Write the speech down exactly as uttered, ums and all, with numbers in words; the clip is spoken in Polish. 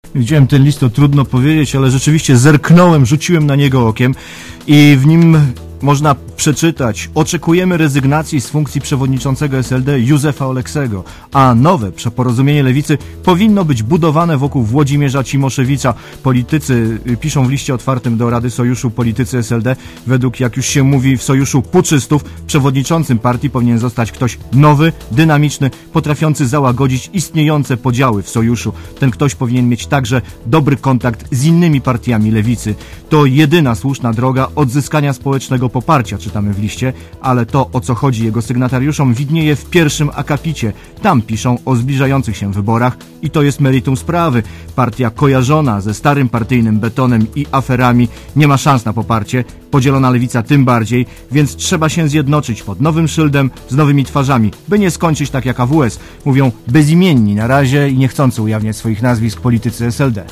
Widziałem ten list, to trudno powiedzieć, ale rzeczywiście zerknąłem, rzuciłem na niego okiem i w nim można przeczytać: oczekujemy rezygnacji z funkcji przewodniczącego S L D Józefa Oleksego, a nowe porozumienie lewicy powinno być budowane wokół Włodzimierza Cimoszewicza. Politycy piszą w liście otwartym do Rady Sojuszu, politycy S L D, według, jak już się mówi w Sojuszu puczystów, przewodniczącym partii powinien zostać ktoś nowy, dynamiczny, potrafiący załagodzić istniejące podziały w Sojuszu. Ten ktoś powinien mieć także dobry kontakt z innymi partiami lewicy. To jedyna słuszna droga odzyskania społecznego poparcia, czytamy w liście, ale to, o co chodzi jego sygnatariuszom, widnieje w pierwszym akapicie. Tam piszą o zbliżających się wyborach i to jest meritum sprawy. Partia kojarzona ze starym partyjnym betonem i aferami nie ma szans na poparcie, podzielona lewica tym bardziej, więc trzeba się zjednoczyć pod nowym szyldem, z nowymi twarzami, by nie skończyć tak jak A W S. Mówią bezimienni na razie i niechcący ujawniać swoich nazwisk politycy S L D.